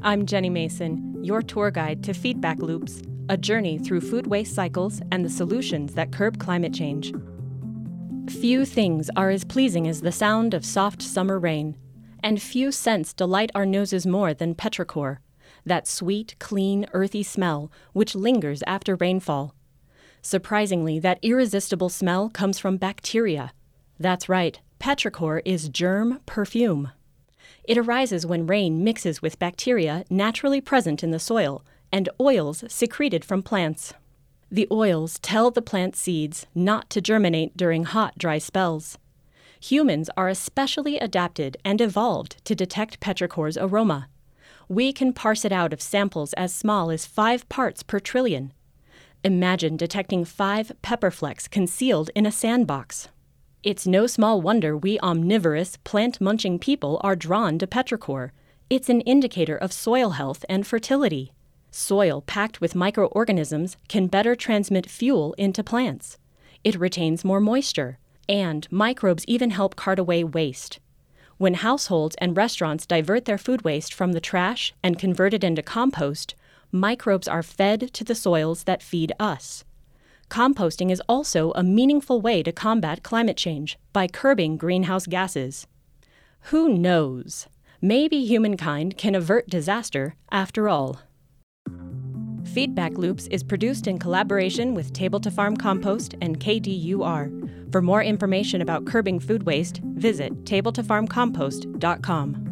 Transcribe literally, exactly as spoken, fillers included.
I'm Jenny Mason, your tour guide to Feedback Loops, a journey through food waste cycles and the solutions that curb climate change. Few things are as pleasing as the sound of soft summer rain, and few scents delight our noses more than petrichor, that sweet, clean, earthy smell which lingers after rainfall. Surprisingly, that irresistible smell comes from bacteria. That's right, petrichor is germ perfume. It arises when rain mixes with bacteria naturally present in the soil and oils secreted from plants. The oils tell the plant seeds not to germinate during hot, dry spells. Humans are especially adapted and evolved to detect petrichor's aroma. We can parse it out of samples as small as five parts per trillion. Imagine detecting five pepper flecks concealed in a sandbox. It's no small wonder we omnivorous, plant-munching people are drawn to petrichor. It's an indicator of soil health and fertility. Soil packed with microorganisms can better transmit fuel into plants. It retains more moisture, and microbes even help cart away waste. When households and restaurants divert their food waste from the trash and convert it into compost, microbes are fed to the soils that feed us. Composting is also a meaningful way to combat climate change by curbing greenhouse gases. Who knows? Maybe humankind can avert disaster after all. Feedback Loops is produced in collaboration with Table to Farm Compost and K D U R. For more information about curbing food waste, visit table to farm compost dot com.